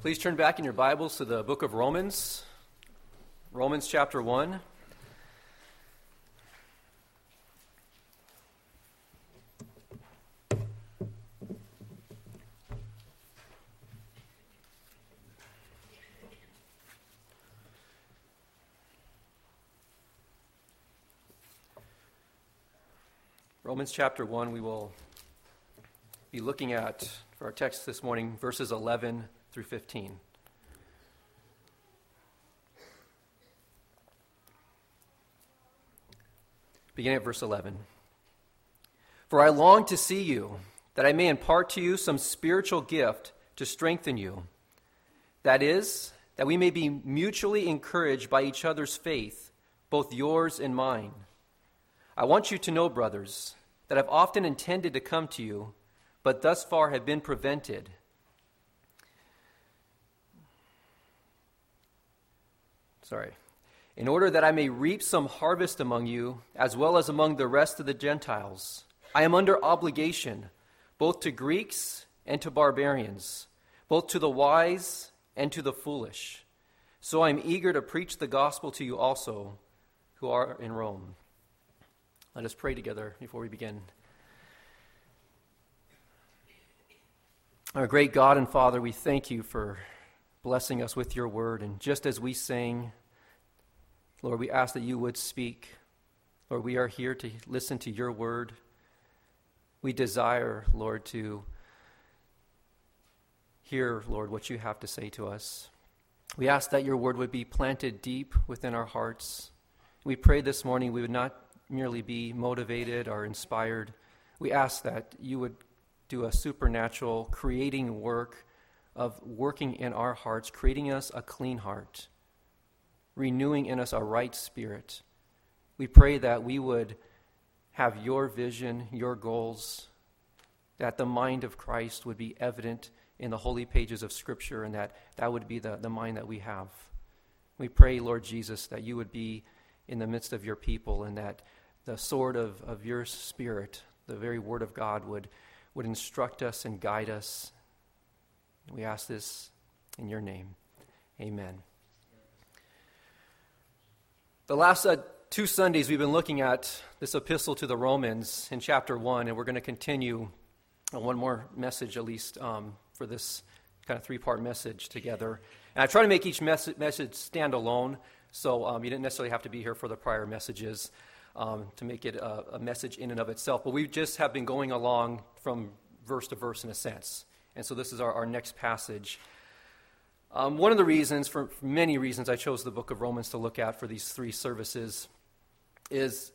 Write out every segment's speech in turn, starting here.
Please turn back in your Bibles to the book of Romans, Romans chapter 1. Romans chapter 1, we will be looking at, for our text this morning, verses 11 through 15. Beginning at verse 11. For I long to see you, that I may impart to you some spiritual gift to strengthen you. That is, that we may be mutually encouraged by each other's faith, both yours and mine. I want you to know, brothers, that I've often intended to come to you, but thus far have been prevented. In order that I may reap some harvest among you, as well as among the rest of the Gentiles. I am under obligation, both to Greeks and to barbarians, both to the wise and to the foolish. So I am eager to preach the gospel to you also, who are in Rome. Let us pray together before we begin. Our great God and Father, we thank you for blessing us with your word. And just as we sang, Lord, we ask that you would speak. Lord, we are here to listen to your word. We desire, Lord, to hear, Lord, what you have to say to us. We ask that your word would be planted deep within our hearts. We pray this morning we would not merely be motivated or inspired. We ask that you would do a supernatural creating work of working in our hearts, creating us a clean heart, renewing in us a right spirit. We pray that we would have your vision, your goals, that the mind of Christ would be evident in the holy pages of Scripture, and that would be the mind that we have. We pray, Lord Jesus, that you would be in the midst of your people, and that the sword of your Spirit, the very word of God, would instruct us and guide us. We ask this in your name. Amen. The last 2 Sundays we've been looking at this epistle to the Romans in chapter 1, and we're going to continue on one more message at least for this kind of 3-part message together. And I try to make each message stand alone, so you didn't necessarily have to be here for the prior messages to make it a message in and of itself. But we just have been going along from verse to verse in a sense. And so this is our next passage. One of the reasons, for many reasons, I chose the book of Romans to look at for these 3 services is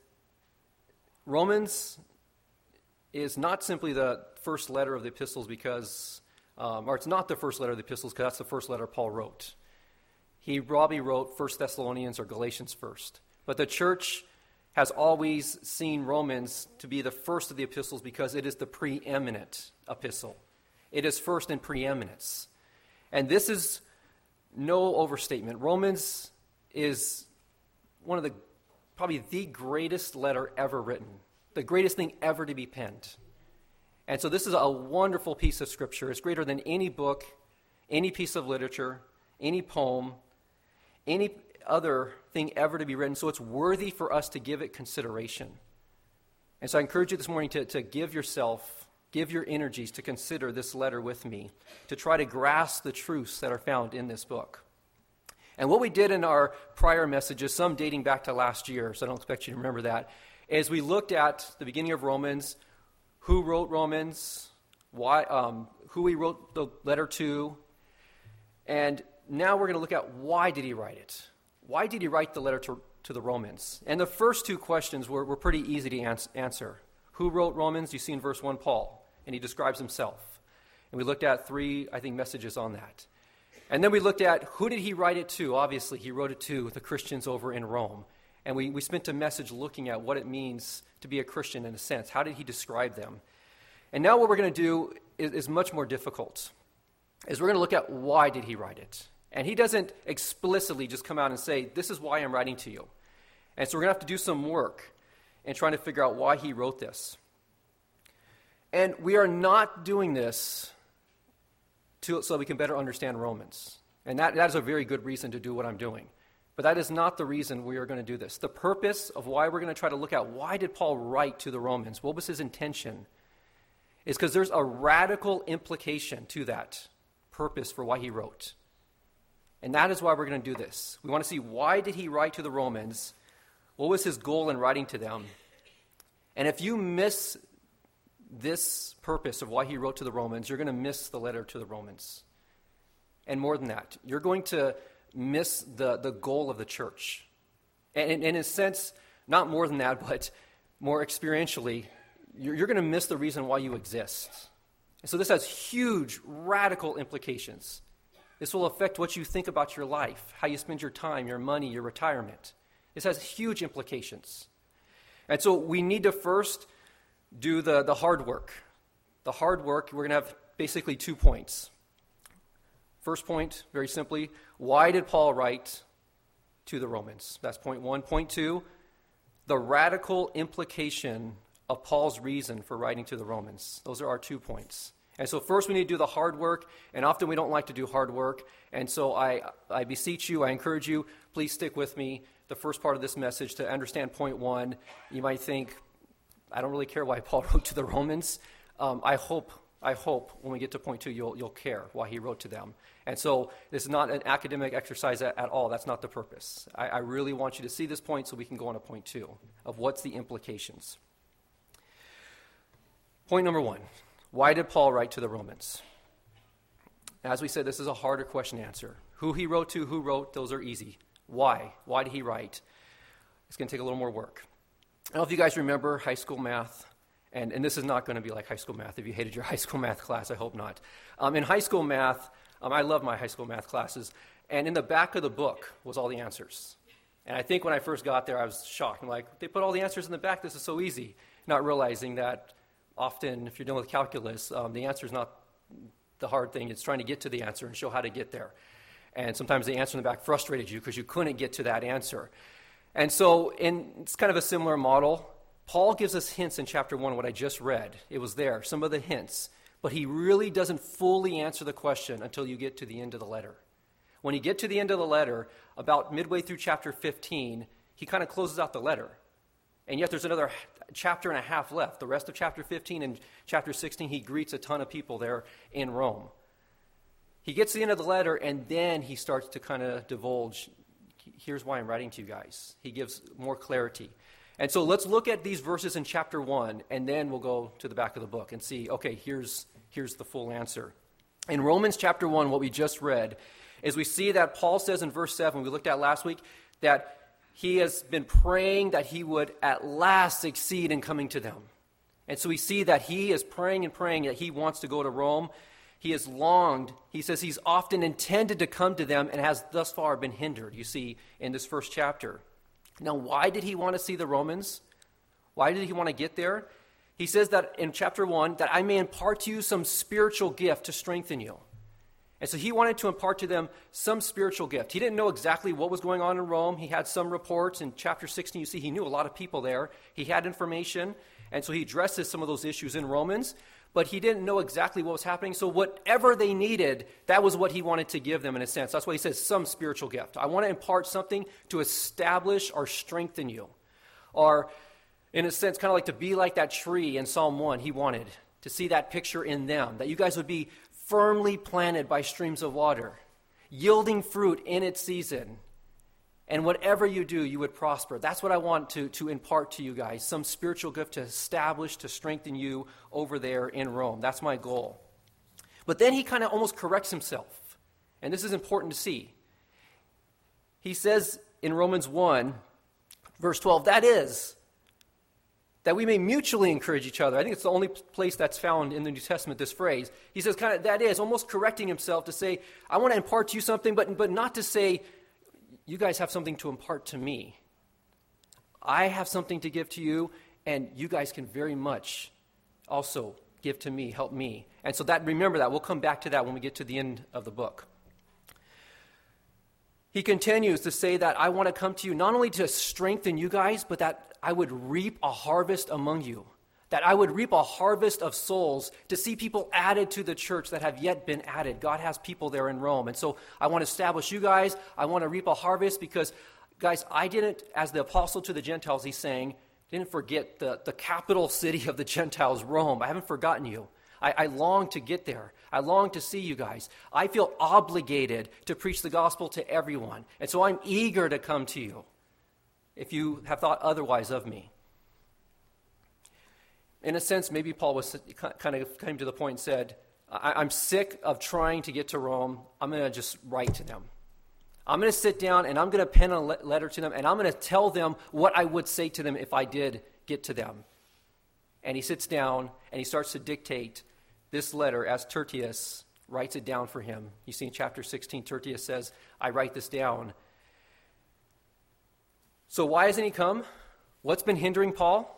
Romans is not simply the first letter of the epistles because, or it's not the first letter of the epistles because that's the first letter Paul wrote. He probably wrote 1 Thessalonians or Galatians first. But the church has always seen Romans to be the first of the epistles because it is the preeminent epistle. It is first in preeminence. And this is no overstatement. Romans is one of probably the greatest letter ever written, the greatest thing ever to be penned. And so this is a wonderful piece of Scripture. It's greater than any book, any piece of literature, any poem, any other thing ever to be written. So it's worthy for us to give it consideration. And so I encourage you this morning to give your energies to consider this letter with me, to try to grasp the truths that are found in this book. And what we did in our prior messages, some dating back to last year, so I don't expect you to remember that, is we looked at the beginning of Romans, who wrote Romans, why, who he wrote the letter to, and now we're going to look at why did he write it? Why did he write the letter to the Romans? And the first 2 questions were pretty easy to answer. Who wrote Romans? You see in verse 1, Paul, and he describes himself. And we looked at 3, messages on that. And then we looked at who did he write it to? Obviously, he wrote it to the Christians over in Rome. And we spent a message looking at what it means to be a Christian in a sense. How did he describe them? And now what we're going to do is much more difficult. Is we're going to look at why did he write it? And he doesn't explicitly just come out and say, this is why I'm writing to you. And so we're going to have to do some work in trying to figure out why he wrote this. And we are not doing this so we can better understand Romans. And that is a very good reason to do what I'm doing. But that is not the reason we are going to do this. The purpose of why we're going to try to look at why did Paul write to the Romans, what was his intention, is because there's a radical implication to that purpose for why he wrote. And that is why we're going to do this. We want to see why did he write to the Romans, what was his goal in writing to them. And if you miss this purpose of why he wrote to the Romans, you're going to miss the letter to the Romans. And more than that, you're going to miss the goal of the church. And in a sense, not more than that, but more experientially, you're going to miss the reason why you exist. And so this has huge, radical implications. This will affect what you think about your life, how you spend your time, your money, your retirement. This has huge implications. And so we need to first do the hard work. The hard work, we're going to have basically 2 points. First point, very simply, why did Paul write to the Romans? That's point 1. Point 2, the radical implication of Paul's reason for writing to the Romans. Those are our 2 points. And so first we need to do the hard work, and often we don't like to do hard work. And so I beseech you, I encourage you, please stick with me the first part of this message to understand point 1. You might think, I don't really care why Paul wrote to the Romans. I hope when we get to point 2, you'll care why he wrote to them. And so this is not an academic exercise at all. That's not the purpose. I really want you to see this point so we can go on to point 2 of what's the implications. Point number 1, why did Paul write to the Romans? As we said, this is a harder question to answer. Who he wrote to, who wrote, those are easy. Why? Why did he write? It's going to take a little more work. I don't know if you guys remember high school math. And this is not going to be like high school math. If you hated your high school math class, I hope not. In high school math, I love my high school math classes. And in the back of the book was all the answers. And I think when I first got there, I was shocked. I'm like, they put all the answers in the back. This is so easy. Not realizing that often, if you're dealing with calculus, the answer is not the hard thing. It's trying to get to the answer and show how to get there. And sometimes the answer in the back frustrated you because you couldn't get to that answer. And so it's kind of a similar model. Paul gives us hints in chapter 1, what I just read. It was there, some of the hints. But he really doesn't fully answer the question until you get to the end of the letter. When you get to the end of the letter, about midway through chapter 15, he kind of closes out the letter. And yet there's another chapter and a half left. The rest of chapter 15 and chapter 16, he greets a ton of people there in Rome. He gets to the end of the letter, and then he starts to kind of divulge, here's why I'm writing to you guys. He gives more clarity. And so let's look at these verses in chapter 1, and then we'll go to the back of the book and see, okay, here's the full answer. In Romans chapter 1, what we just read, is we see that Paul says in verse 7, we looked at last week, that he has been praying that he would at last succeed in coming to them. And so we see that he is praying and praying that he wants to go to Rome. He has longed. He says he's often intended to come to them and has thus far been hindered, you see, in this first chapter. Now, why did he want to see the Romans? Why did he want to get there? He says that in chapter 1, that I may impart to you some spiritual gift to strengthen you. And so he wanted to impart to them some spiritual gift. He didn't know exactly what was going on in Rome. He had some reports. In chapter 16, you see, he knew a lot of people there. He had information, and so he addresses some of those issues in Romans. But he didn't know exactly what was happening. So whatever they needed, that was what he wanted to give them in a sense. That's why he says some spiritual gift. I want to impart something to establish or strengthen you. Or in a sense, kind of like to be like that tree in Psalm 1 he wanted. To see that picture in them. That you guys would be firmly planted by streams of water. Yielding fruit in its season. And whatever you do, you would prosper. That's what I want to impart to you guys. Some spiritual gift to establish, to strengthen you over there in Rome. That's my goal. But then he kind of almost corrects himself. And this is important to see. He says in Romans 1, verse 12, that is, that we may mutually encourage each other. I think it's the only place that's found in the New Testament, this phrase. He says kind of, that is, almost correcting himself to say, I want to impart to you something, but not to say, you guys have something to impart to me. I have something to give to you, and you guys can very much also give to me, help me. And so remember that. We'll come back to that when we get to the end of the book. He continues to say that I want to come to you not only to strengthen you guys, but that I would reap a harvest among you. that I would reap a harvest of souls to see people added to the church that have yet been added. God has people there in Rome. And so I want to establish you guys. I want to reap a harvest because, guys, I didn't, as the apostle to the Gentiles, he's saying, didn't forget the capital city of the Gentiles, Rome. I haven't forgotten you. I long to get there. I long to see you guys. I feel obligated to preach the gospel to everyone. And so I'm eager to come to you if you have thought otherwise of me. In a sense, maybe Paul was kind of came to the point and said, I'm sick of trying to get to Rome. I'm going to just write to them. I'm going to sit down and I'm going to pen a letter to them and I'm going to tell them what I would say to them if I did get to them. And he sits down and he starts to dictate this letter as Tertius writes it down for him. You see in chapter 16, Tertius says, I write this down. So why hasn't he come? What's been hindering Paul?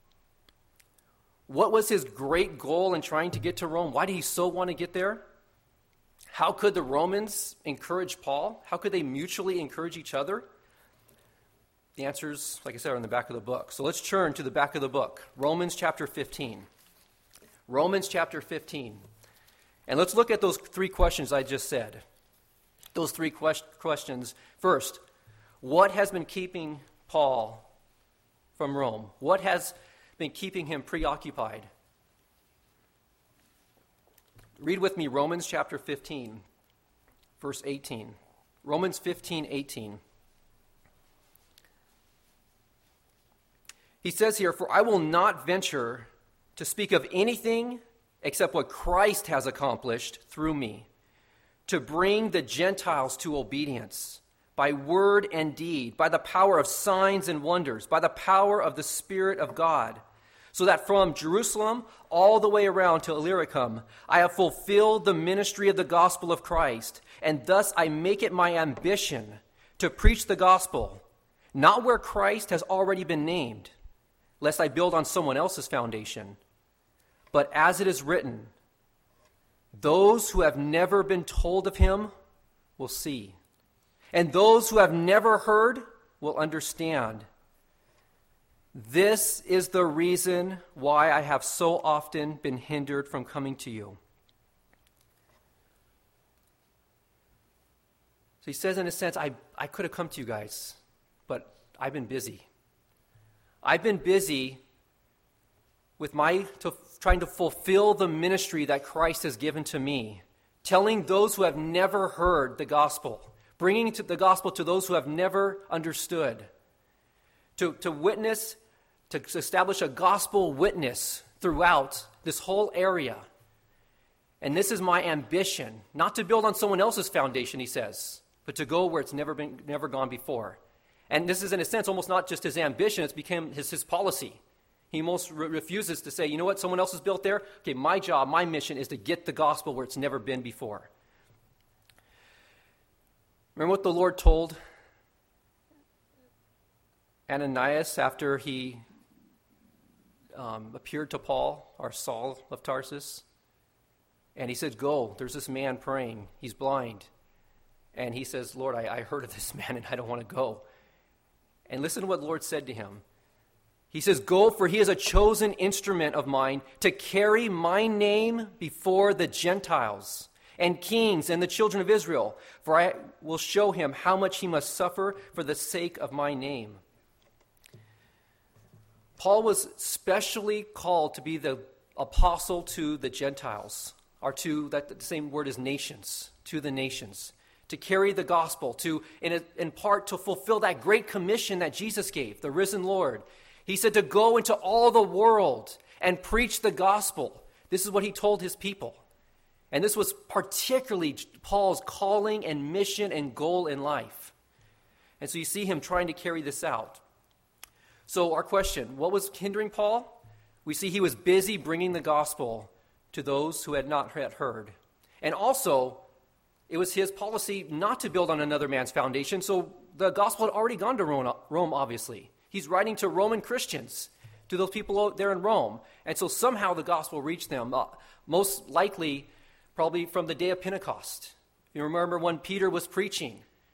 What was his great goal in trying to get to Rome? Why did he so want to get there? How could the Romans encourage Paul? How could they mutually encourage each other? The answers, like I said, are in the back of the book. So let's turn to the back of the book, Romans chapter 15. Romans chapter 15. And let's look at those three questions I just said. Those three questions. First, what has been keeping Paul from Rome? What has been keeping him preoccupied? Read with me Romans chapter 15, verse 18. Romans 15, 18. He says here, for I will not venture to speak of anything except what Christ has accomplished through me, to bring the Gentiles to obedience, by word and deed, by the power of signs and wonders, by the power of the Spirit of God, so that from Jerusalem all the way around to Illyricum, I have fulfilled the ministry of the gospel of Christ, and thus I make it my ambition to preach the gospel, not where Christ has already been named, lest I build on someone else's foundation. But as it is written, those who have never been told of him will see, and those who have never heard will understand. This is the reason why I have so often been hindered from coming to you. So he says, in a sense, I could have come to you guys, but I've been busy. I've been busy with trying to fulfill the ministry that Christ has given to me, telling those who have never heard the gospel, bringing the gospel to those who have never understood, to witness, to establish a gospel witness throughout this whole area. And this is my ambition, not to build on someone else's foundation, he says, but to go where it's never gone before. And this is, in a sense, almost not just his ambition, it's become his policy. He most refuses to say, you know what, someone else has built there? Okay, my job, my mission is to get the gospel where it's never been before. Remember what the Lord told Ananias after he appeared to Paul, or Saul of Tarsus? And he said, go, there's this man praying. He's blind. And he says, Lord, I heard of this man and I don't want to go. And listen to what the Lord said to him. He says, go, for he is a chosen instrument of mine to carry my name before the Gentiles and kings and the children of Israel. For I will show him how much he must suffer for the sake of my name. Paul was specially called to be the apostle to the Gentiles, or to, that the same word as nations, to the nations, to carry the gospel, to, in part, to fulfill that great commission that Jesus gave, the risen Lord. He said to go into all the world and preach the gospel. This is what he told his people. And this was particularly Paul's calling and mission and goal in life. And so you see him trying to carry this out. So our question, what was hindering Paul? We see he was busy bringing the gospel to those who had not yet heard. And also, it was his policy not to build on another man's foundation, so the gospel had already gone to Rome, obviously. He's writing to Roman Christians, to those people out there in Rome. And so somehow the gospel reached them, most likely probably from the day of Pentecost. You remember when Peter was preaching,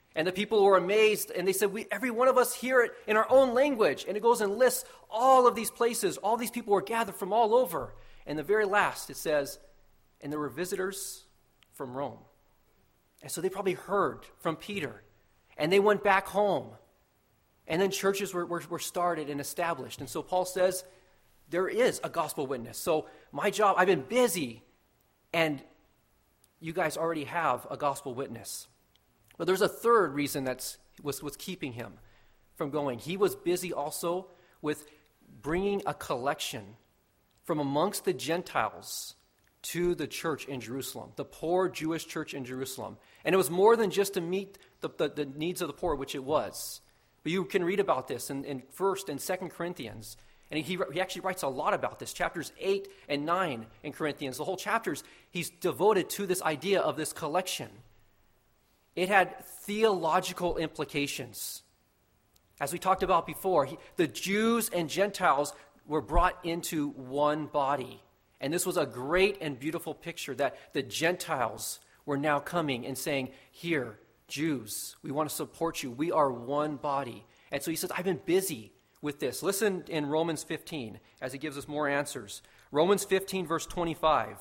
And the people were amazed, and they said, every one of us hear it in our own language. And it goes and lists all of these places. All these people were gathered from all over. And the very last, it says, and there were visitors from Rome. And so they probably heard from Peter. And they went back home. And then churches were started and established. And so Paul says, there is a gospel witness. So my job, I've been busy, and you guys already have a gospel witness. But there's a third reason that was keeping him from going. He was busy also with bringing a collection from amongst the Gentiles to the church in Jerusalem, the poor Jewish church in Jerusalem. And it was more than just to meet the needs of the poor, which it was. But you can read about this in 1st and 2nd Corinthians. And he actually writes a lot about this. Chapters 8 and 9 in Corinthians, the whole chapters, he's devoted to this idea of this collection. It had theological implications. As we talked about before, the Jews and Gentiles were brought into one body. And this was a great and beautiful picture that the Gentiles were now coming and saying, here, Jews, we want to support you. We are one body. And so he says, I've been busy with this. Listen in Romans 15 as he gives us more answers. Romans 15, verse 25.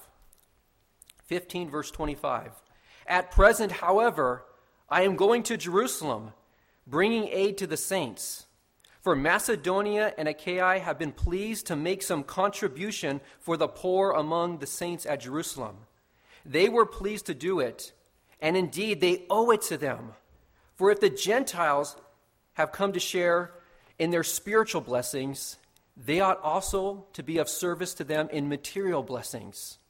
15, verse 25. At present, however, I am going to Jerusalem, bringing aid to the saints. For Macedonia and Achaia have been pleased to make some contribution for the poor among the saints at Jerusalem. They were pleased to do it, and indeed they owe it to them. For if the Gentiles have come to share in their spiritual blessings, they ought also to be of service to them in material blessings.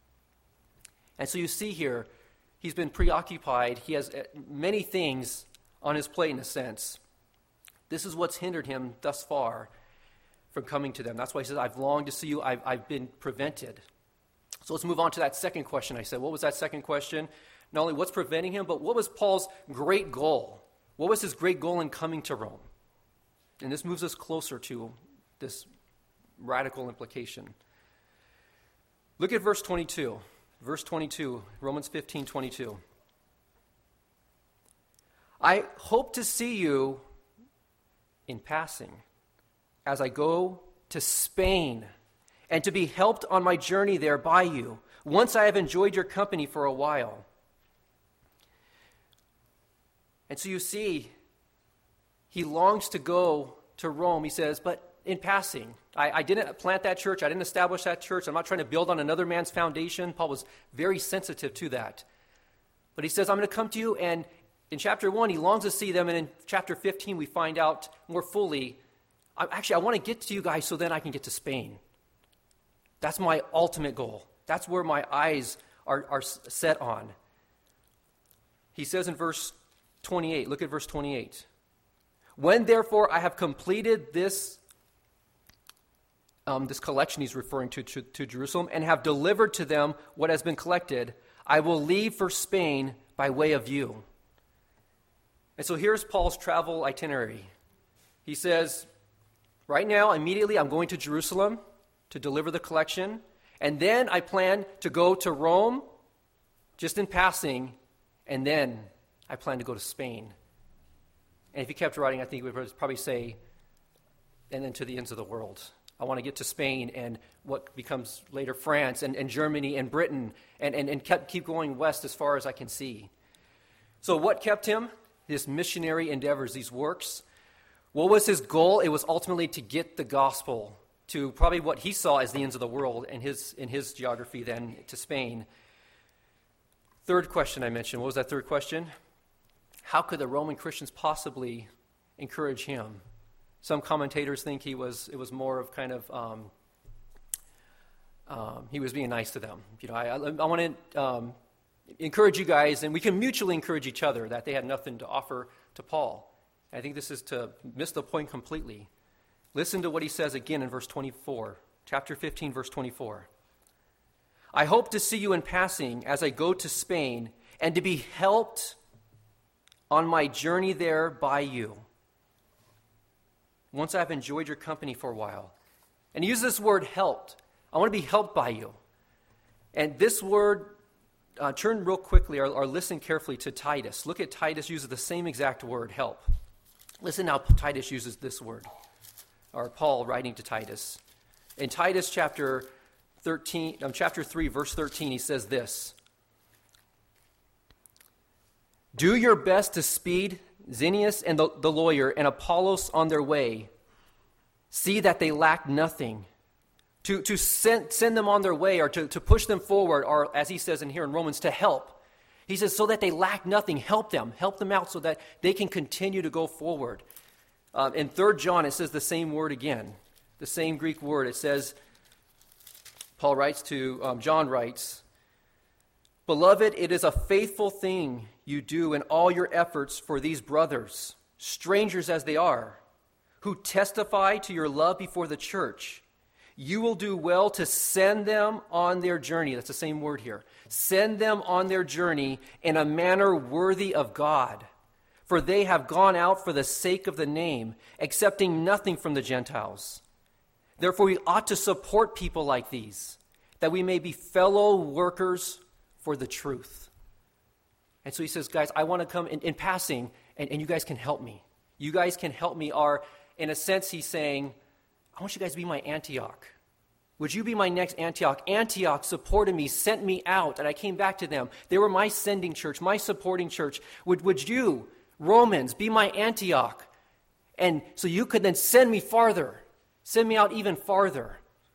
And so you see here, he's been preoccupied. He has many things on his plate in a sense. This is what's hindered him thus far from coming to them. That's why he says, I've longed to see you. I've been prevented. So let's move on to that second question I said. What was that second question? Not only what's preventing him, but what was Paul's great goal? What was his great goal in coming to Rome? And this moves us closer to this radical implication. Look at verse 22. Verse 22, Romans 15, 22. I hope to see you in passing as I go to Spain and to be helped on my journey there by you, once I have enjoyed your company for a while. And so you see, he longs to go to Rome, he says, but in passing. I didn't plant that church. I didn't establish that church. I'm not trying to build on another man's foundation. Paul was very sensitive to that. But he says, I'm going to come to you, and in chapter 1, he longs to see them, and in chapter 15, we find out more fully, I want to get to you guys so then I can get to Spain. That's my ultimate goal. That's where my eyes are set on. He says in verse 28, look at verse 28. When, therefore, I have completed this collection he's referring to Jerusalem, and have delivered to them what has been collected, I will leave for Spain by way of you. And so here's Paul's travel itinerary. He says, right now, immediately, I'm going to Jerusalem to deliver the collection, and then I plan to go to Rome, just in passing, and then I plan to go to Spain. And if he kept writing, I think he would probably say, and then to the ends of the world. I want to get to Spain and what becomes later France and Germany and Britain and keep going west as far as I can see. So what kept him? His missionary endeavors, these works. What was his goal? It was ultimately to get the gospel to probably what he saw as the ends of the world in his geography then to Spain. Third question I mentioned. What was that third question? How could the Roman Christians possibly encourage him? Some commentators think it was more of kind of he was being nice to them. You know, I want to encourage you guys, and we can mutually encourage each other that they had nothing to offer to Paul. And I think this is to miss the point completely. Listen to what he says again in verse 24, chapter 15, verse 24. I hope to see you in passing as I go to Spain and to be helped on my journey there by you, once I've enjoyed your company for a while. And he uses this word helped. I want to be helped by you. And this word turn real quickly or listen carefully to Titus. Look at Titus uses the same exact word, help. Listen how Titus uses this word, or Paul writing to Titus. In Titus chapter 3, verse 13, he says this: "Do your best to speed Xenius and the lawyer and Apollos on their way. See that they lack nothing." To send them on their way, or to push them forward, or as he says in here in Romans, to help. He says, so that they lack nothing, help them out so that they can continue to go forward. In 3 John, it says the same word again, the same Greek word. It says, John writes, "Beloved, it is a faithful thing you do in all your efforts for these brothers, strangers as they are, who testify to your love before the church. You will do well to send them on their journey." That's the same word here. "Send them on their journey in a manner worthy of God. For they have gone out for the sake of the name, accepting nothing from the Gentiles. Therefore we ought to support people like these, that we may be fellow workers for the truth." And so he says, guys, I want to come in passing, and you guys can help me. You guys can help me. Or, in a sense, he's saying, I want you guys to be my Antioch. Would you be my next Antioch? Antioch supported me, sent me out, and I came back to them. They were my sending church, my supporting church. Would you, Romans, be my Antioch? And so you could then send me farther, send me out even farther.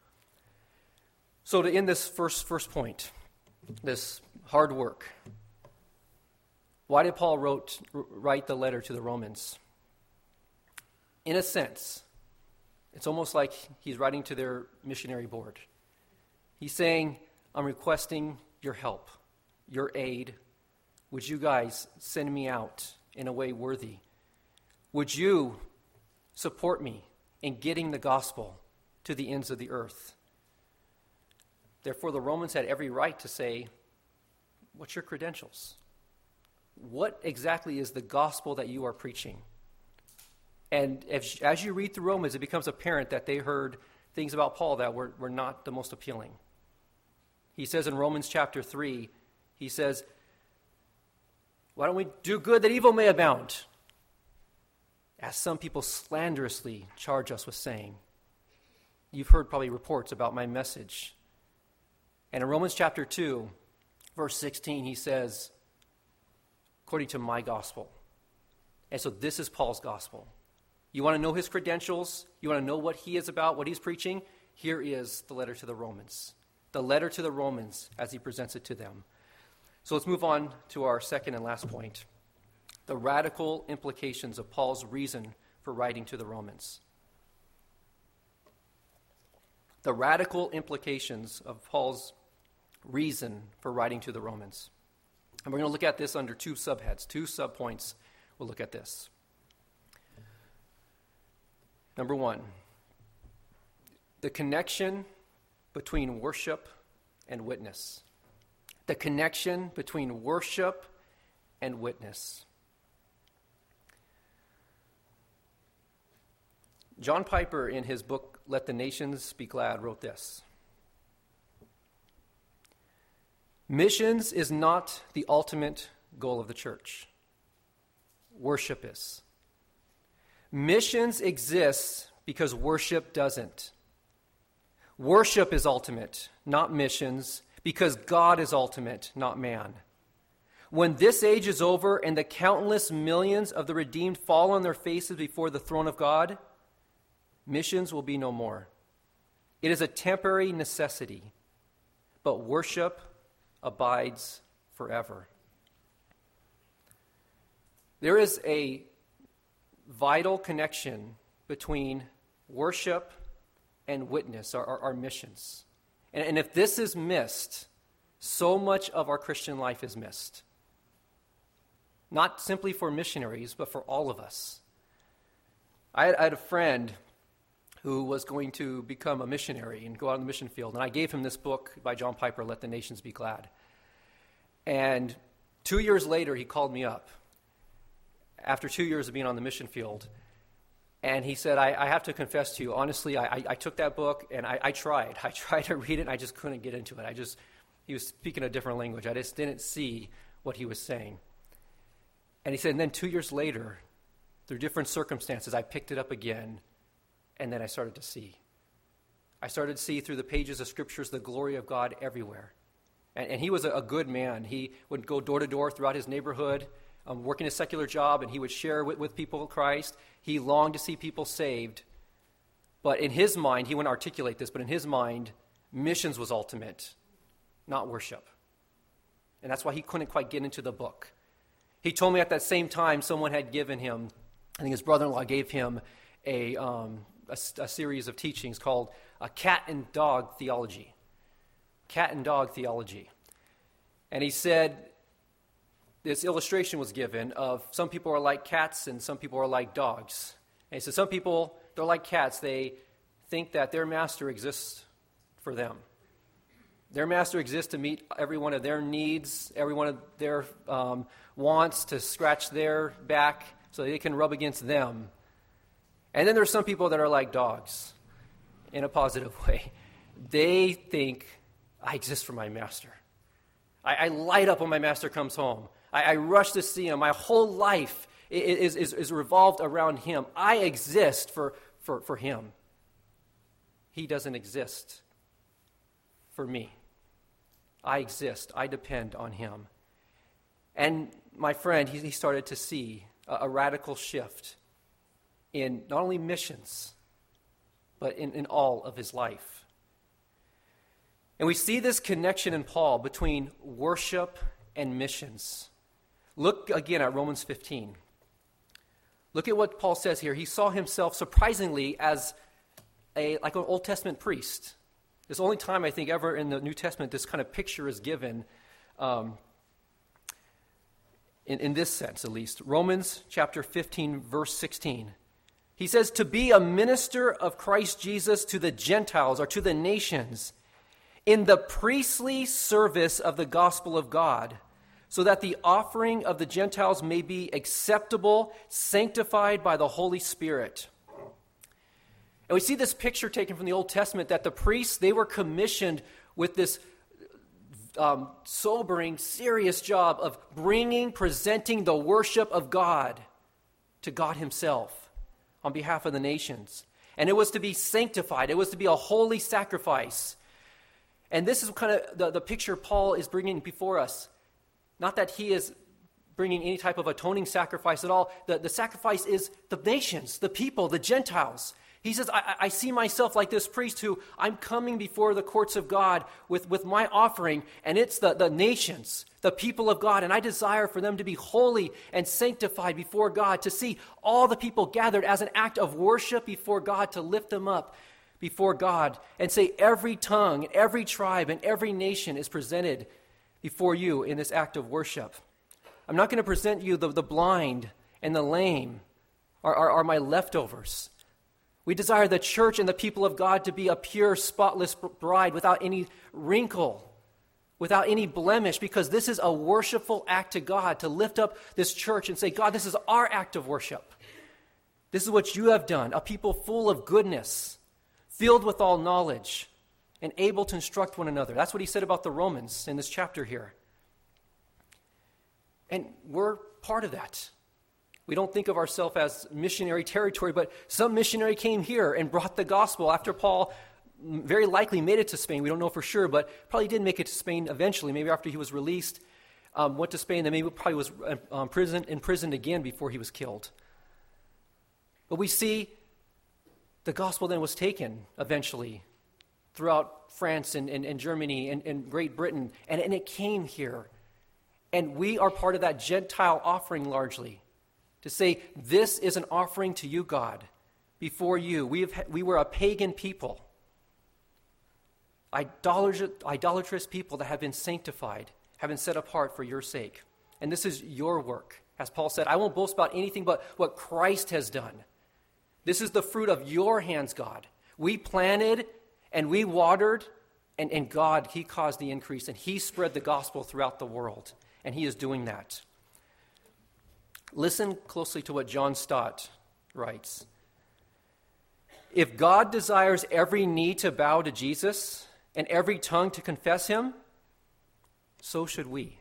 So to end this first point, this hard work, why did Paul write the letter to the Romans? In a sense, it's almost like he's writing to their missionary board. He's saying, I'm requesting your help, your aid. Would you guys send me out in a way worthy? Would you support me in getting the gospel to the ends of the earth? Therefore, the Romans had every right to say, what's your credentials? What exactly is the gospel that you are preaching? And as you read through Romans, it becomes apparent that they heard things about Paul that were not the most appealing. He says in Romans chapter 3, he says, why don't we do good that evil may abound? As some people slanderously charge us with saying. You've heard probably reports about my message. And in Romans chapter 2, verse 16, he says, according to my gospel. And so this is Paul's gospel. You want to know his credentials? You want to know what he is about, what he's preaching? Here is the letter to the Romans. The letter to the Romans as he presents it to them. So let's move on to our second and last point. The radical implications of Paul's reason for writing to the Romans. The radical implications of Paul's reason for writing to the Romans. And we're going to look at this under two subheads, two subpoints. We'll look at this. Number one, the connection between worship and witness. The connection between worship and witness. John Piper, in his book, Let the Nations Be Glad, wrote this. Missions is not the ultimate goal of the church. Worship is. Missions exists because worship doesn't. Worship is ultimate, not missions, because God is ultimate, not man. When this age is over and the countless millions of the redeemed fall on their faces before the throne of God, missions will be no more. It is a temporary necessity, but worship abides forever. There is a vital connection between worship and witness, our missions. And if this is missed, so much of our Christian life is missed. Not simply for missionaries, but for all of us. I had a friend who was going to become a missionary and go out in the mission field, and I gave him this book by John Piper, Let the Nations Be Glad. And 2 years later, he called me up after 2 years of being on the mission field. And he said, I have to confess to you, honestly, I took that book and I tried. I tried to read it and I just couldn't get into it. He was speaking a different language. I just didn't see what he was saying. And he said, and then 2 years later, through different circumstances, I picked it up again, and then I started to see. I started to see through the pages of Scriptures the glory of God everywhere. And he was a good man. He would go door to door throughout his neighborhood, working a secular job, and he would share with people Christ. He longed to see people saved. But in his mind, he wouldn't articulate this, but in his mind, missions was ultimate, not worship. And that's why he couldn't quite get into the book. He told me at that same time someone had given him, I think his brother-in-law gave him a series of teachings called Cat and Dog Theology. Cat and Dog Theology. And he said, this illustration was given of some people are like cats and some people are like dogs. And he said some people, they're like cats. They think that their master exists for them. Their master exists to meet every one of their needs, every one of their wants, to scratch their back so they can rub against them. And then there's some people that are like dogs in a positive way. They think, I exist for my master. I light up when my master comes home. I rush to see him. My whole life is revolved around him. I exist for him. He doesn't exist for me. I exist. I depend on him. And my friend, he started to see a radical shift in not only missions, but in all of his life. And we see this connection in Paul between worship and missions. Look again at Romans 15. Look at what Paul says here. He saw himself surprisingly as like an Old Testament priest. It's the only time I think ever in the New Testament this kind of picture is given, in this sense at least. Romans chapter 15, verse 16. He says, to be a minister of Christ Jesus to the Gentiles or to the nations, in the priestly service of the gospel of God, so that the offering of the Gentiles may be acceptable, sanctified by the Holy Spirit. And we see this picture taken from the Old Testament that the priests, they were commissioned with this sobering, serious job of presenting the worship of God to God himself on behalf of the nations. And it was to be sanctified. It was to be a holy sacrifice. And this is kind of the picture Paul is bringing before us. Not that he is bringing any type of atoning sacrifice at all. The sacrifice is the nations, the people, the Gentiles. He says, I see myself like this priest who I'm coming before the courts of God with my offering, and it's the nations, the people of God, and I desire for them to be holy and sanctified before God, to see all the people gathered as an act of worship before God, to lift them up before God and say every tongue, every tribe, and every nation is presented before you in this act of worship. I'm not going to present you the blind and the lame are my leftovers. We desire the church and the people of God to be a pure, spotless bride without any wrinkle, without any blemish, because this is a worshipful act to God, to lift up this church and say, God, this is our act of worship. This is what you have done, a people full of goodness, filled with all knowledge, and able to instruct one another. That's what he said about the Romans in this chapter here. And we're part of that. We don't think of ourselves as missionary territory, but some missionary came here and brought the gospel after Paul very likely made it to Spain. We don't know for sure, but probably did make it to Spain eventually. Maybe after he was released, went to Spain, then maybe probably was imprisoned again before he was killed. But we see the gospel then was taken eventually throughout France and Germany and Great Britain, and it came here. And we are part of that Gentile offering largely, to say, this is an offering to you, God, before you. We were a pagan people, idolatrous people that have been sanctified, have been set apart for your sake. And this is your work. As Paul said, I won't boast about anything but what Christ has done. This is the fruit of your hands, God. We planted and we watered, and God, he caused the increase, and he spread the gospel throughout the world. And he is doing that. Listen closely to what John Stott writes. If God desires every knee to bow to Jesus and every tongue to confess him, so should we.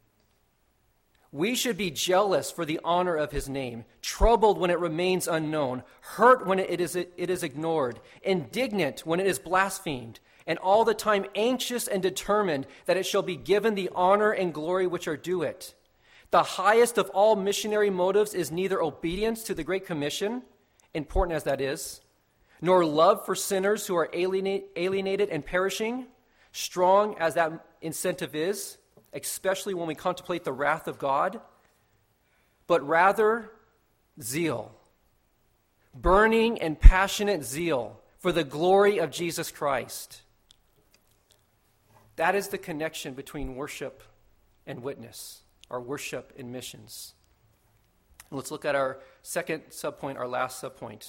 We should be jealous for the honor of his name, troubled when it remains unknown, hurt when it is ignored, indignant when it is blasphemed, and all the time anxious and determined that it shall be given the honor and glory which are due it. The highest of all missionary motives is neither obedience to the Great Commission, important as that is, nor love for sinners who are alienated and perishing, strong as that incentive is, especially when we contemplate the wrath of God, but rather zeal, burning and passionate zeal for the glory of Jesus Christ. That is the connection between worship and witness, our worship and missions. Let's look at our second subpoint, our last subpoint.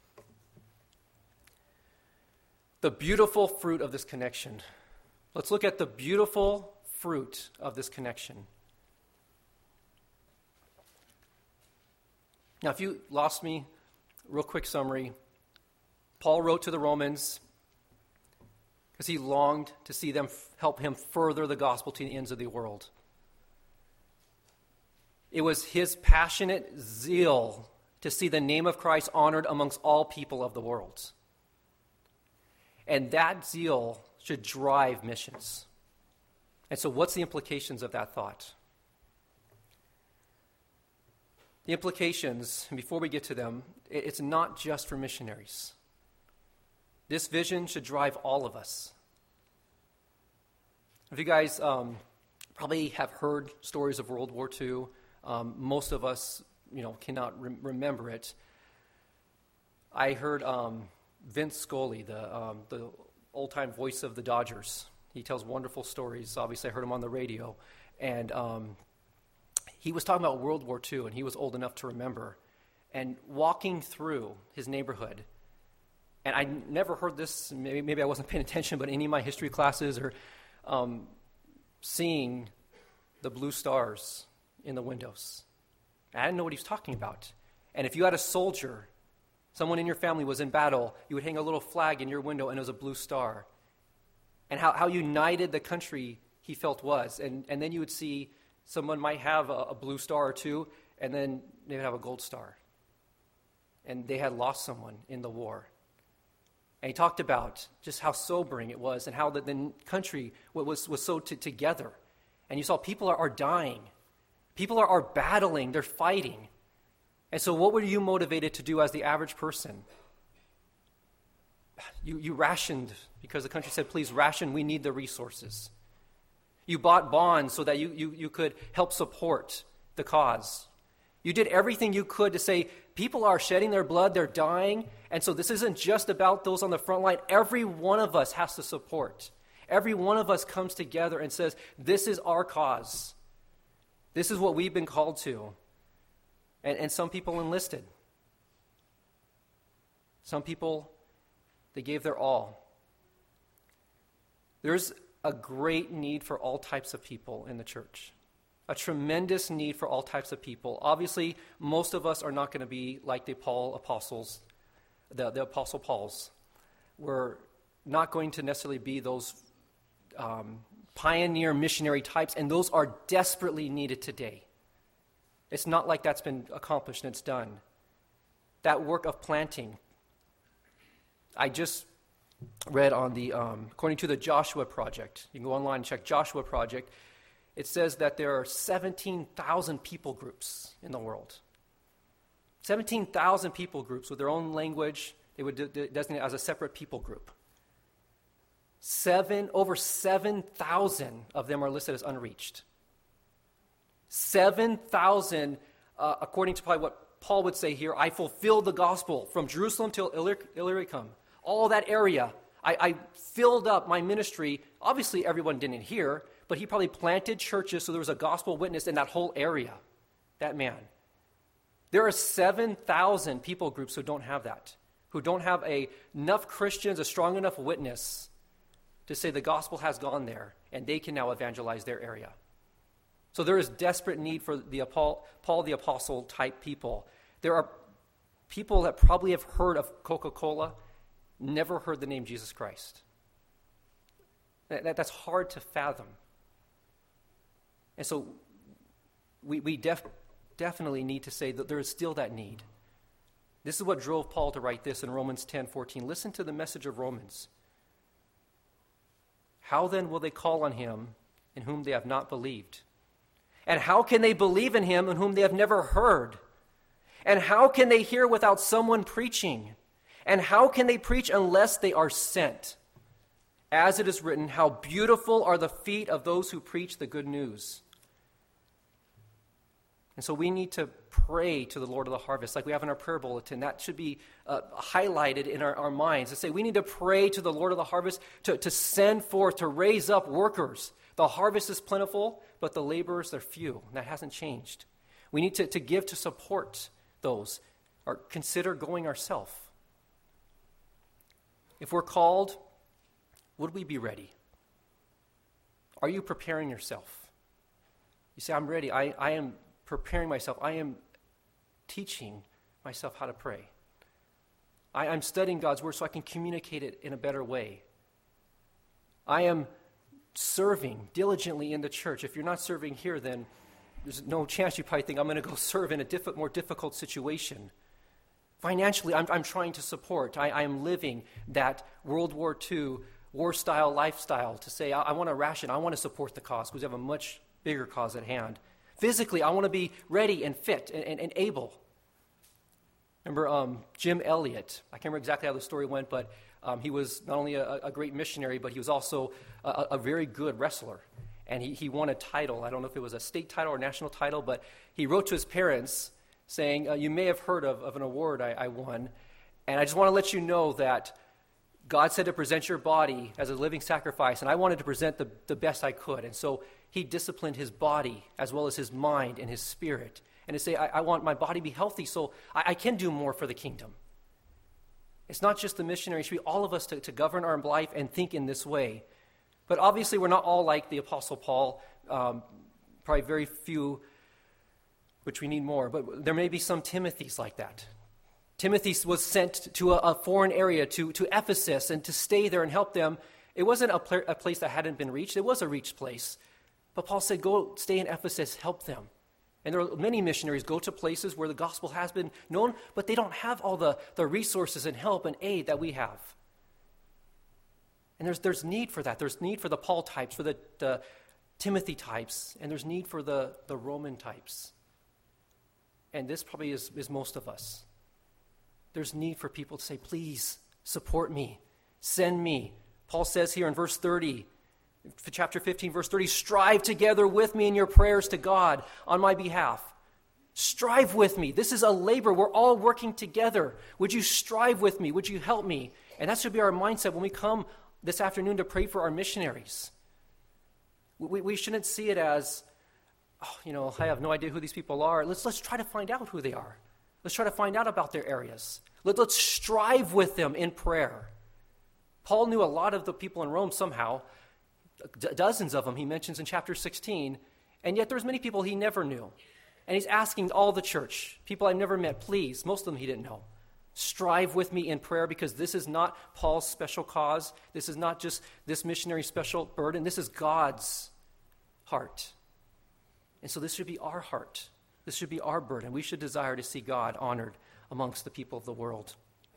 The beautiful fruit of this connection. Let's look at the beautiful fruit of this connection. Now, if you lost me, real quick summary. Paul wrote to the Romans because he longed to see them help him further the gospel to the ends of the world. It was his passionate zeal to see the name of Christ honored amongst all people of the world. And that zeal should drive missions. And so what's the implications of that thought? The implications, and before we get to them, it's not just for missionaries. This vision should drive all of us. If you guys probably have heard stories of World War II, most of us, cannot remember it. I heard Vince Scully, the old-time voice of the Dodgers. He tells wonderful stories. Obviously, I heard him on the radio. And he was talking about World War II, and he was old enough to remember. And walking through his neighborhood, and I never heard this, maybe I wasn't paying attention, but any of my history classes or seeing the blue stars in the windows. I didn't know what he was talking about. And if you had a soldier, someone in your family was in battle, you would hang a little flag in your window, and it was a blue star. And how united the country he felt was. And then you would see someone might have a blue star or two, and then they would have a gold star. And they had lost someone in the war. And he talked about just how sobering it was and how the country was so together. And you saw people are dying. People are battling. They're fighting. And so what were you motivated to do as the average person? You rationed because the country said, please ration, we need the resources. You bought bonds so that you could help support the cause. You did everything you could to say, people are shedding their blood, they're dying, and so this isn't just about those on the front line. Every one of us has to support. Every one of us comes together and says, this is our cause. This is what we've been called to. And some people enlisted. Some people, they gave their all. There's a great need for all types of people in the church. A tremendous need for all types of people. Obviously, most of us are not going to be like the Apostle Pauls. We're not going to necessarily be those pioneer missionary types, and those are desperately needed today. It's not like that's been accomplished and it's done. That work of planting. I just read on the, according to the Joshua Project, you can go online and check Joshua Project, it says that there are 17,000 people groups in the world. 17,000 people groups with their own language. They would designate it as a separate people group. Over 7,000 of them are listed as unreached. 7,000, according to probably what Paul would say here, I fulfilled the gospel from Jerusalem till Illyricum. All that area, I filled up my ministry. Obviously, everyone didn't hear, but he probably planted churches so there was a gospel witness in that whole area, that man. There are 7,000 people groups who don't have that, who don't have enough Christians, a strong enough witness to say the gospel has gone there, and they can now evangelize their area. So there is desperate need for the Paul the Apostle type people. There are people that probably have heard of Coca-Cola, never heard the name Jesus Christ. That's hard to fathom. And so we definitely need to say that there is still that need. This is what drove Paul to write this in Romans 10:14. Listen to the message of Romans. How then will they call on him in whom they have not believed? And how can they believe in him in whom they have never heard? And how can they hear without someone preaching? And how can they preach unless they are sent? As it is written, how beautiful are the feet of those who preach the good news. And so we need to pray to the Lord of the harvest, like we have in our prayer bulletin. That should be highlighted in our minds to say we need to pray to the Lord of the harvest to send forth, to raise up workers. The harvest is plentiful, but the laborers are few. And that hasn't changed. We need to give to support those, or consider going ourselves. If we're called, would we be ready? Are you preparing yourself? You say, I'm ready. I am preparing myself. I am teaching myself how to pray. I'm studying God's word so I can communicate it in a better way. I am serving diligently in the church. If you're not serving here, then there's no chance you probably think I'm going to go serve in a more difficult situation. Financially, I'm trying to support. I am living that World War II war-style lifestyle to say I want to ration, I want to support the cause because we have a much bigger cause at hand. Physically, I want to be ready and fit and able. Remember Jim Elliot. I can't remember exactly how the story went, but he was not only a great missionary, but he was also a very good wrestler. And he won a title. I don't know if it was a state title or national title, but he wrote to his parents saying, you may have heard of an award I won, and I just want to let you know that God said to present your body as a living sacrifice, and I wanted to present the best I could. And so he disciplined his body as well as his mind and his spirit. And to say, I want my body to be healthy so I can do more for the kingdom. It's not just the missionary. It should be all of us to govern our life and think in this way. But obviously we're not all like the Apostle Paul. Probably very few, which we need more. But there may be some Timothys like that. Timothy was sent to a foreign area, to Ephesus, and to stay there and help them. It wasn't a place that hadn't been reached. It was a reached place. But Paul said, go stay in Ephesus, help them. And there are many missionaries go to places where the gospel has been known, but they don't have all the resources and help and aid that we have. And there's need for that. There's need for the Paul types, for the Timothy types, and there's need for the Roman types. And this probably is most of us. There's need for people to say, please support me, send me. Paul says here in verse 30, chapter 15, verse 30, strive together with me in your prayers to God on my behalf. Strive with me. This is a labor. We're all working together. Would you strive with me? Would you help me? And that should be our mindset when we come this afternoon to pray for our missionaries. We shouldn't see it as, I have no idea who these people are. Let's try to find out who they are. Let's try to find out about their areas. Let's strive with them in prayer. Paul knew a lot of the people in Rome somehow, dozens of them he mentions in chapter 16, and yet there's many people he never knew. And he's asking all the church, people I've never met, please, most of them he didn't know, strive with me in prayer because this is not Paul's special cause. This is not just this missionary's special burden. This is God's heart. And so this should be our heart. This should be our burden. We should desire to see God honored amongst the people of the world.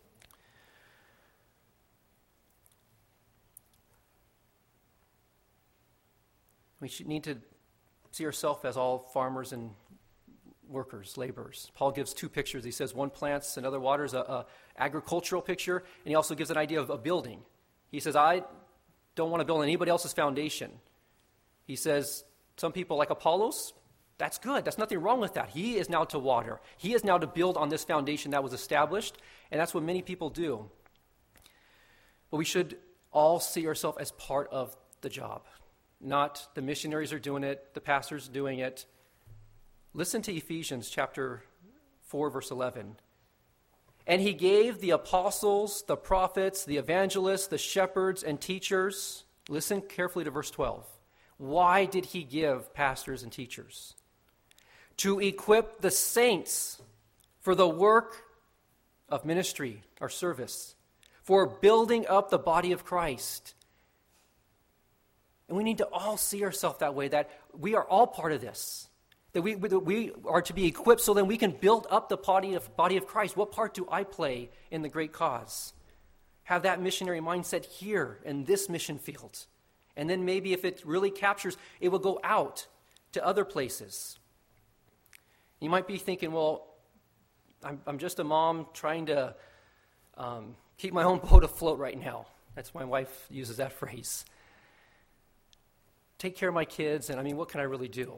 We should need to see ourselves as all farmers and workers, laborers. Paul gives two pictures. He says one plants, another waters, a agricultural picture, and he also gives an idea of a building. He says, I don't want to build anybody else's foundation. He says, some people like Apollos, that's good. That's nothing wrong with that. He is now to water. He is now to build on this foundation that was established, and that's what many people do. But we should all see ourselves as part of the job. Not the missionaries are doing it, the pastor's doing it. Listen to Ephesians chapter 4, verse 11. And he gave the apostles, the prophets, the evangelists, the shepherds, and teachers. Listen carefully to verse 12. Why did he give pastors and teachers? To equip the saints for the work of ministry or service, for building up the body of Christ. And we need to all see ourselves that way, that we are all part of this. That we are to be equipped so that we can build up the body of Christ. What part do I play in the great cause? Have that missionary mindset here in this mission field. And then maybe if it really captures, it will go out to other places. You might be thinking, well, I'm just a mom trying to keep my own boat afloat right now. That's my wife uses that phrase. Take care of my kids, and what can I really do?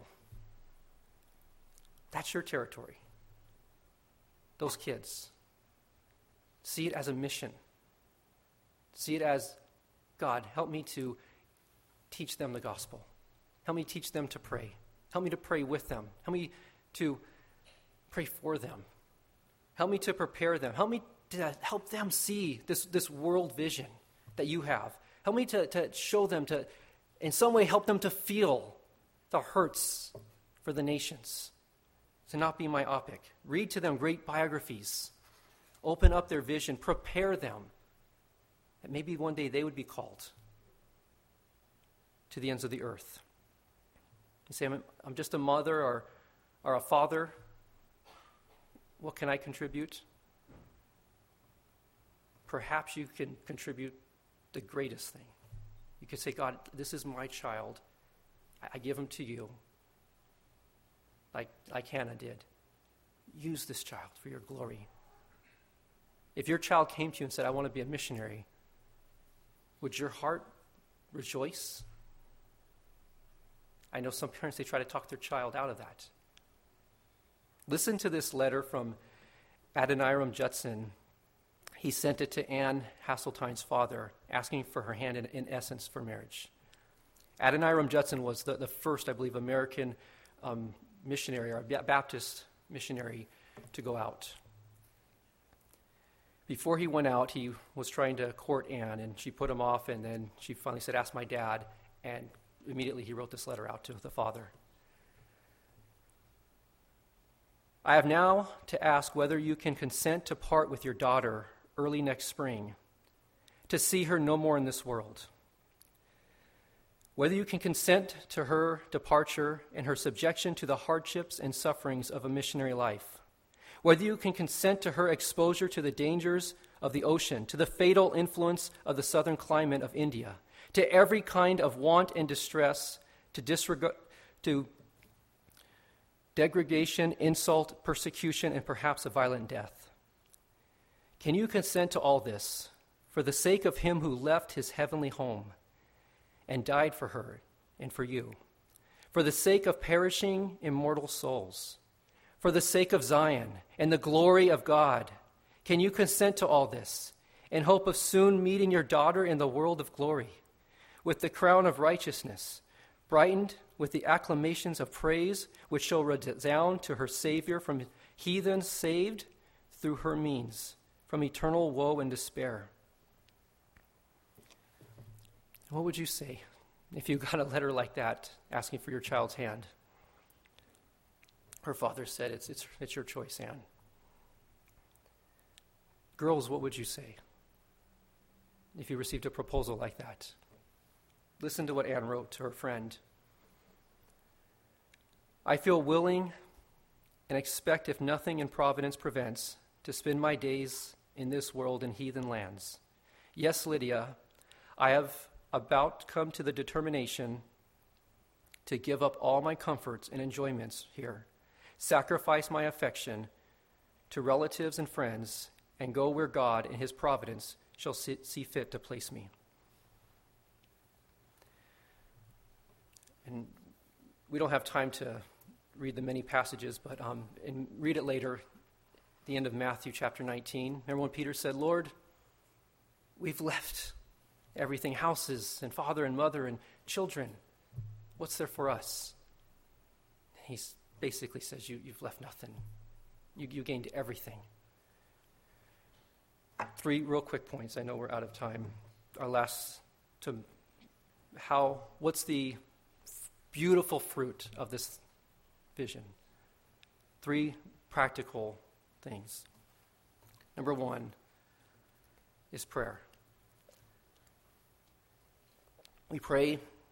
That's your territory. Those kids. See it as a mission. See it as, God, help me to teach them the gospel. Help me teach them to pray. Help me to pray with them. Help me to pray for them. Help me to prepare them. Help me to help them see this world vision that you have. Help me to show them, to in some way help them to feel the hurts for the nations. To not be myopic. Read to them great biographies. Open up their vision. Prepare them. That maybe one day they would be called to the ends of the earth. You say, I'm just a mother or a father. What can I contribute? Perhaps you can contribute the greatest thing. You could say, God, this is my child. I give him to you. Like Hannah did. Use this child for your glory. If your child came to you and said, I want to be a missionary, would your heart rejoice? I know some parents, they try to talk their child out of that. Listen to this letter from Adoniram Judson. He sent it to Anne Hasseltine's father, asking for her hand in essence for marriage. Adoniram Judson was the first, I believe, American missionary or Baptist missionary to go out. Before he went out, he was trying to court Anne, and she put him off, and then she finally said, ask my dad, and immediately he wrote this letter out to the father. I have now to ask whether you can consent to part with your daughter early next spring, to see her no more in this world. Whether you can consent to her departure and her subjection to the hardships and sufferings of a missionary life. Whether you can consent to her exposure to the dangers of the ocean, to the fatal influence of the southern climate of India, to every kind of want and distress, to degradation, insult, persecution, and perhaps a violent death. Can you consent to all this for the sake of him who left his heavenly home and died for her and for you, for the sake of perishing immortal souls, for the sake of Zion and the glory of God? Can you consent to all this in hope of soon meeting your daughter in the world of glory, with the crown of righteousness, brightened with the acclamations of praise which shall resound to her Savior, from heathens saved through her means, from eternal woe and despair? What would you say if you got a letter like that asking for your child's hand? Her father said, it's your choice, Anne. Girls, what would you say if you received a proposal like that? Listen to what Anne wrote to her friend. I feel willing and expect, if nothing in providence prevents, to spend my days in this world in heathen lands. Yes, Lydia, I have about come to the determination to give up all my comforts and enjoyments here, sacrifice my affection to relatives and friends, and go where God in his providence shall see fit to place me. And we don't have time to read the many passages, but and read it later, the end of Matthew chapter 19. Remember when Peter said, Lord, we've left everything, houses and father and mother and children. What's there for us? He basically says, you've left nothing. You gained everything. 3 real quick points. I know we're out of time. Our last, what's the beautiful fruit of this vision? 3 practical things. Number 1 is prayer. We pray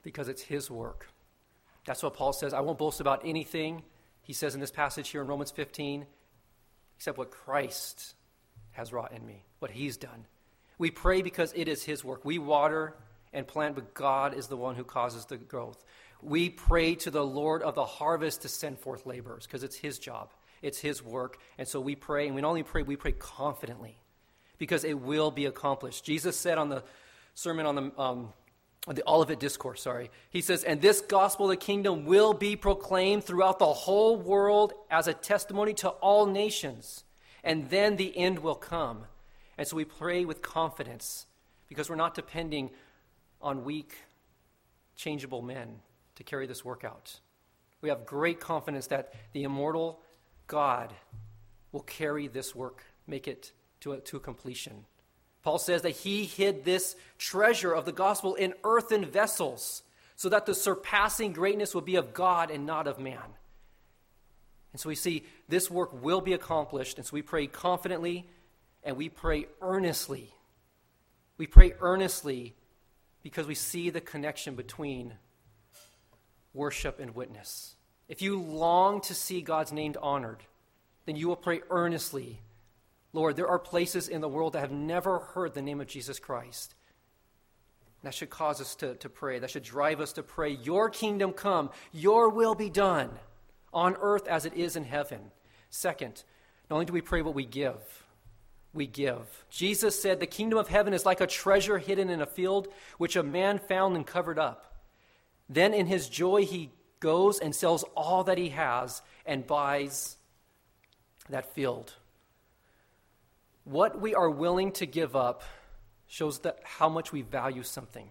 because it's his work. That's what Paul says. I won't boast about anything, he says in this passage here in Romans 15, except what Christ has wrought in me, what he's done. We pray because it is his work. We water and plant, but God is the one who causes the growth. We pray to the Lord of the harvest to send forth laborers because it's his job. It's his work. And so we pray, and we not only pray, we pray confidently because it will be accomplished. Jesus said on the sermon on the Olivet Discourse, he says, and this gospel of the kingdom will be proclaimed throughout the whole world as a testimony to all nations, and then the end will come. And so we pray with confidence because we're not depending on weak, changeable men to carry this work out. We have great confidence that the immortal God will carry this work, make it to completion. Paul says that he hid this treasure of the gospel in earthen vessels so that the surpassing greatness would be of God and not of man. And so we see this work will be accomplished, and so we pray confidently and we pray earnestly. We pray earnestly because we see the connection between worship and witness. If you long to see God's name honored, then you will pray earnestly. Lord, there are places in the world that have never heard the name of Jesus Christ. That should cause us to pray. That should drive us to pray, your kingdom come, your will be done on earth as it is in heaven. Second, not only do we pray, but we give. We give. Jesus said the kingdom of heaven is like a treasure hidden in a field, which a man found and covered up. Then in his joy he goes and sells all that he has and buys that field. What we are willing to give up shows that how much we value something.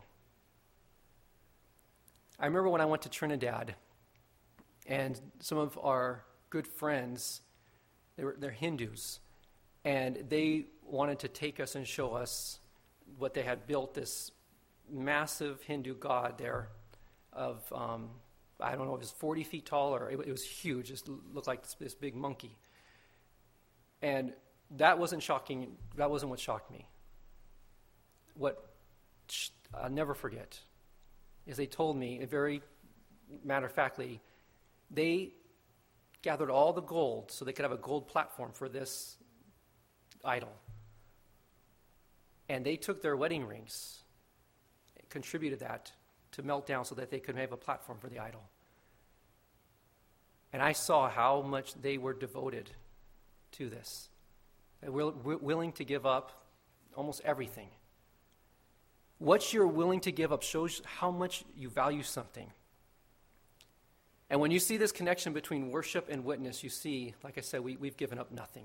I remember when I went to Trinidad, and some of our good friends, they're Hindus, and they wanted to take us and show us what they had built, this massive Hindu god there of, I don't know, it was 40 feet tall, or it was huge. It looked like this big monkey. And that wasn't shocking. That wasn't what shocked me. What I'll never forget is they told me, very matter-of-factly, they gathered all the gold so they could have a gold platform for this idol. And they took their wedding rings, contributed that to melt down so that they could have a platform for the idol. And I saw how much they were devoted to this. They were willing to give up almost everything. What you're willing to give up shows how much you value something. And when you see this connection between worship and witness, you see, like I said, we've given up nothing.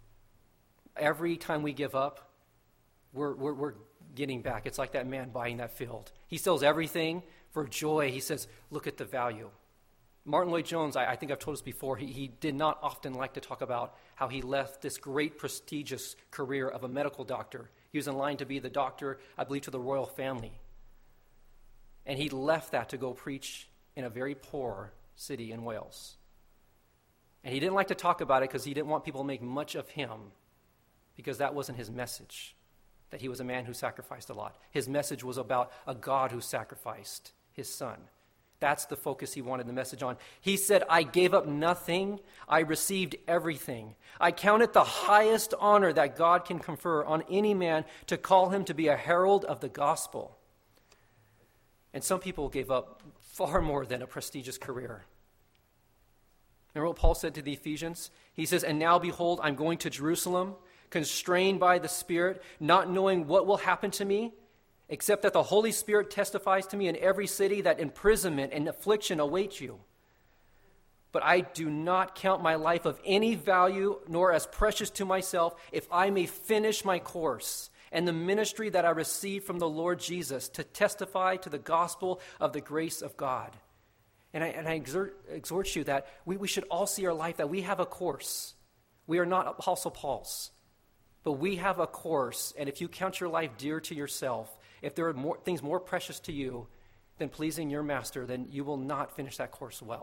Every time we give up, we're getting back. It's like that man buying that field. He sells everything for joy. He says, look at the value. Martin Lloyd-Jones, I think I've told us before, he did not often like to talk about how he left this great prestigious career of a medical doctor. He was in line to be the doctor, I believe, to the royal family. And he left that to go preach in a very poor city in Wales. And he didn't like to talk about it because he didn't want people to make much of him, because that wasn't his message, that he was a man who sacrificed a lot. His message was about a God who sacrificed his son. That's the focus he wanted the message on. He said, I gave up nothing. I received everything. I count it the highest honor that God can confer on any man to call him to be a herald of the gospel. And some people gave up far more than a prestigious career. Remember what Paul said to the Ephesians? He says, and now behold, I'm going to Jerusalem, constrained by the Spirit, not knowing what will happen to me, except that the Holy Spirit testifies to me in every city that imprisonment and affliction await you. But I do not count my life of any value, nor as precious to myself, if I may finish my course and the ministry that I received from the Lord Jesus to testify to the gospel of the grace of God. And I exhort you that we should all see our life that we have a course. We are not Apostle Paul's, but we have a course. And if you count your life dear to yourself, if there are things more precious to you than pleasing your master, then you will not finish that course well.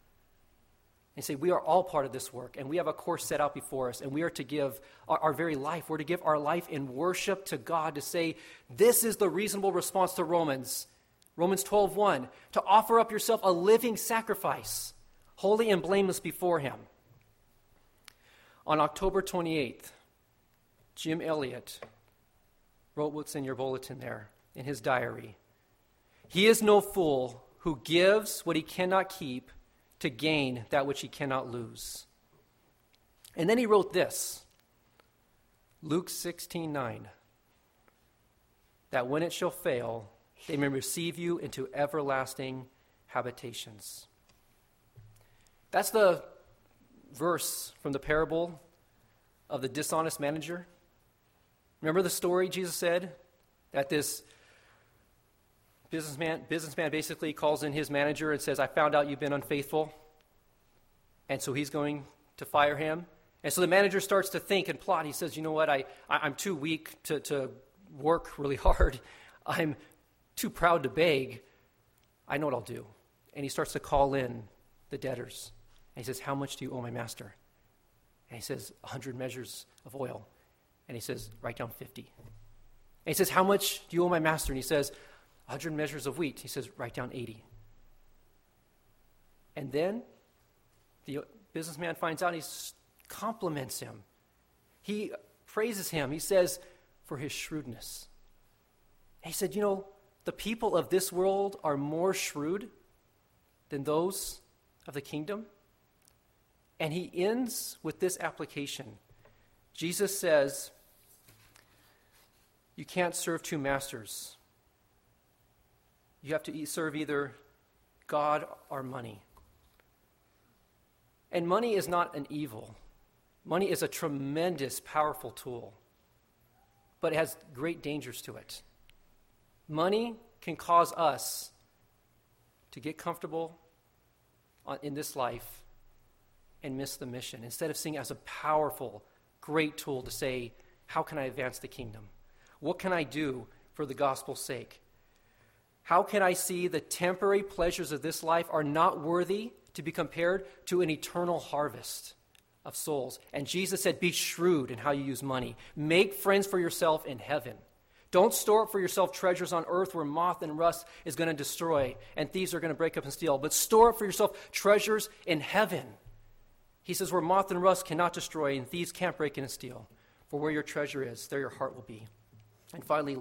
And say, we are all part of this work, and we have a course set out before us, and we are to give our very life. We're to give our life in worship to God, to say, this is the reasonable response to Romans. Romans 12:1, to offer up yourself a living sacrifice, holy and blameless before him. On October 28th, Jim Elliot wrote what's in your bulletin there, in his diary. He is no fool who gives what he cannot keep to gain that which he cannot lose. And then he wrote this, Luke 16:9, that when it shall fail, they may receive you into everlasting habitations. That's the verse from the parable of the dishonest manager. Remember the story Jesus said that this businessman basically calls in his manager and says, I found out you've been unfaithful. And so he's going to fire him. And so the manager starts to think and plot. He says, you know what, I'm too weak to work really hard. I'm too proud to beg. I know what I'll do. And he starts to call in the debtors. And he says, how much do you owe my master? And he says, 100 measures of oil. And he says, write down 50. And he says, how much do you owe my master? And he says, 100 measures of wheat. He says, write down 80. And then the businessman finds out, he compliments him. He praises him. He says, for his shrewdness. And he said, you know, the people of this world are more shrewd than those of the kingdom. And he ends with this application. Jesus says, you can't serve two masters. You have to serve either God or money. And money is not an evil. Money is a tremendous, powerful tool, but it has great dangers to it. Money can cause us to get comfortable in this life and miss the mission, instead of seeing it as a powerful, great tool to say, how can I advance the kingdom? What can I do for the gospel's sake? How can I see the temporary pleasures of this life are not worthy to be compared to an eternal harvest of souls? And Jesus said, be shrewd in how you use money. Make friends for yourself in heaven. Don't store up for yourself treasures on earth where moth and rust is going to destroy and thieves are going to break up and steal. But store up for yourself treasures in heaven. He says, where moth and rust cannot destroy and thieves can't break in and steal. For where your treasure is, there your heart will be. And finally,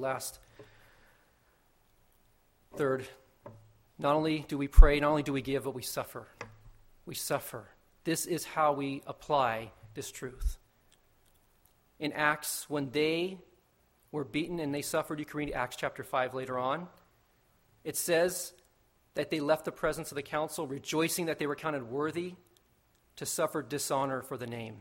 third, not only do we pray, not only do we give, but we suffer. We suffer. This is how we apply this truth. In Acts, when they were beaten and they suffered, you can read Acts chapter 5 later on, it says that they left the presence of the council, rejoicing that they were counted worthy to suffer dishonor for the name.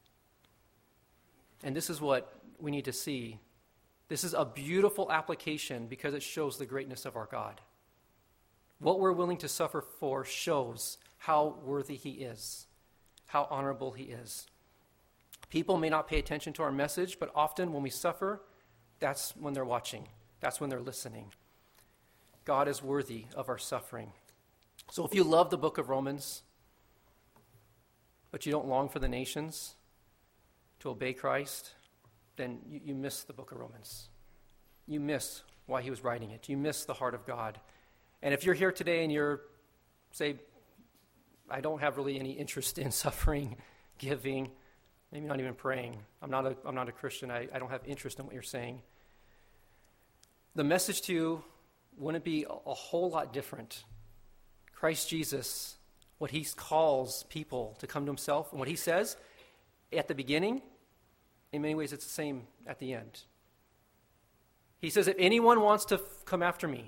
And this is what we need to see. This is a beautiful application because it shows the greatness of our God. What we're willing to suffer for shows how worthy he is, how honorable he is. People may not pay attention to our message, but often when we suffer, that's when they're watching. That's when they're listening. God is worthy of our suffering. So if you love the book of Romans, but you don't long for the nations to obey Christ, then you miss the book of Romans. You miss why he was writing it. You miss the heart of God. And if you're here today and you're, say, I don't have really any interest in suffering, giving, maybe not even praying. I'm not a Christian. I don't have interest in what you're saying. The message to you wouldn't be a whole lot different. Christ Jesus, what he calls people to come to himself, and what he says at the beginning, in many ways it's the same at the end. He says, if anyone wants to come after me,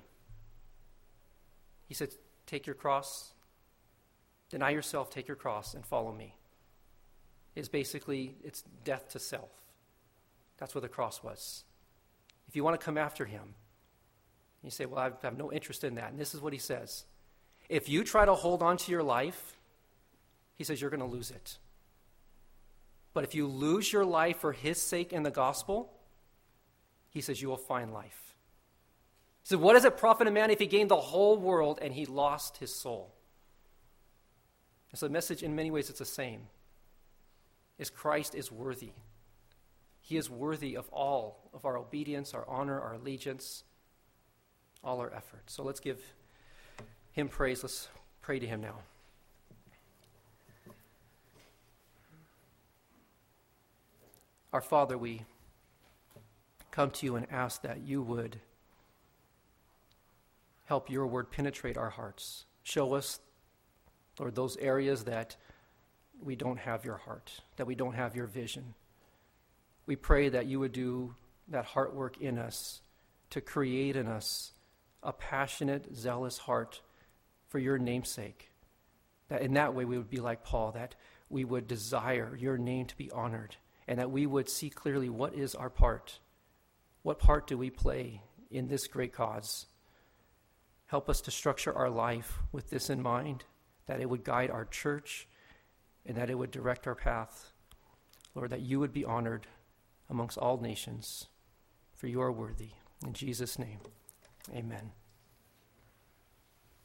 he said, take your cross, deny yourself, take your cross, and follow me. It's death to self. That's what the cross was. If you want to come after him, you say, well, I have no interest in that. And this is what he says. If you try to hold on to your life, he says, you're going to lose it. But if you lose your life for his sake in the gospel, he says, you will find life. He said, what does it profit a man if he gained the whole world and he lost his soul? And so the message, in many ways, it's the same. Is Christ is worthy. He is worthy of all of our obedience, our honor, our allegiance. all our efforts. So let's give him praise. Let's pray to him now. Our Father, we come to you and ask that you would help your word penetrate our hearts. Show us, Lord, those areas that we don't have your heart, that we don't have your vision. We pray that you would do that heart work in us to create in us a passionate, zealous heart for your name's sake. That in that way we would be like Paul, that we would desire your name to be honored, and that we would see clearly what is our part. What part do we play in this great cause? Help us to structure our life with this in mind, that it would guide our church and that it would direct our path. Lord, that you would be honored amongst all nations, for you are worthy. In Jesus' name, amen.